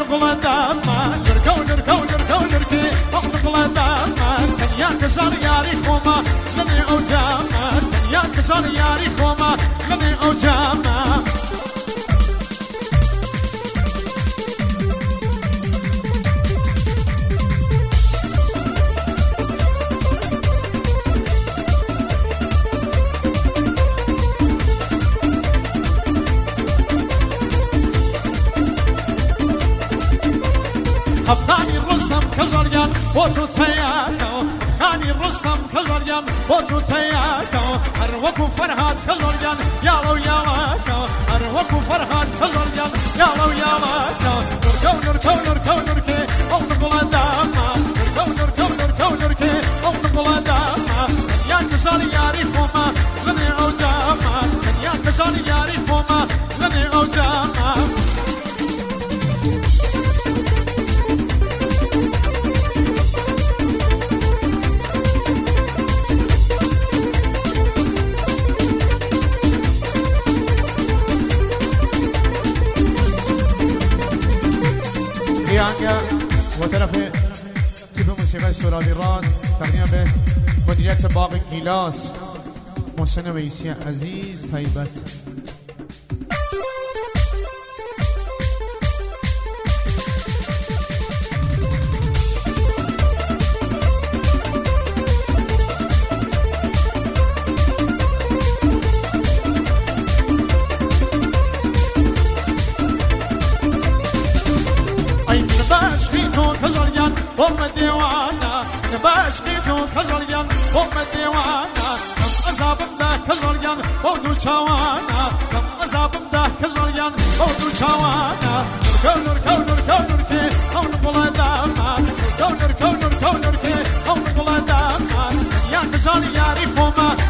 نقول داما نركي نقول داما تنيا كسر ياري خوما لني أوجاما تنيا كسر ياري خوما لني أوجاما أفغاني رستم كزريان بوتو تياكو أفغاني رستم كزريان بوتو تياكو أروكو فرهاد كزريان يالو يالاكو أروكو فرهاد كزريان يالو يالاكو نركي أو نقول داما نركي أو نقول داما يا كسر ياري خوما لني أوجاما يا كسر ياري خوما لني أوجاما وطرف تیپ موسیقی سرادیران تقدیم به مدیریت باغ گیلاس محسن ویسی عزیز طیبت. كزريان هم الديوانا نباشقيتو كزريان هم الديوانا كم أزابم ده كزريان بودو شوانا كم أزابم ده كزريان بودو شوانا نركي أو نقول داما نركي أو نقول داما يا كزريان ياري خوما